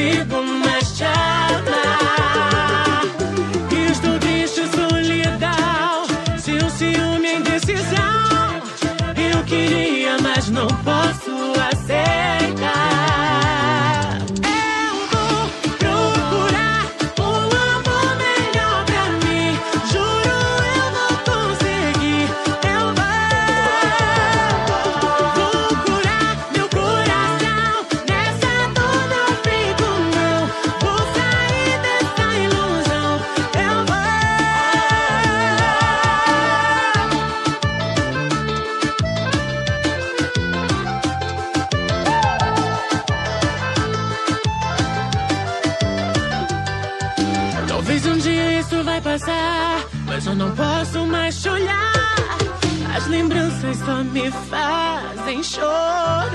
consigo mais te amar. Estou triste, solidão, seu ciúme é indecisão. Eu queria, mas não posso aceitar. Eu vou procurar um amor melhor pra mim. Juro, eu vou conseguir. Eu vou curar meu coração. Nessa dor não fico não. Vou sair dessa ilusão. Eu vou. Talvez um dia isso vai passar, mas eu não posso mais te olhar. As lembranças só me fazem chorar.